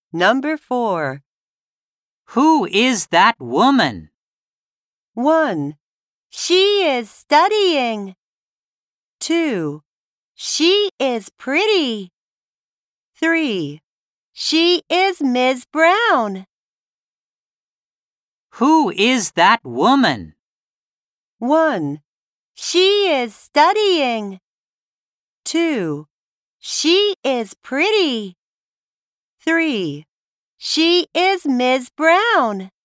Number 4. Who is that woman? 1. She is studying. 2. She is pretty. 3. She is Ms. Brown. Who is that woman? 1. She is studying. 2. She is pretty. 3. She is Ms. Brown.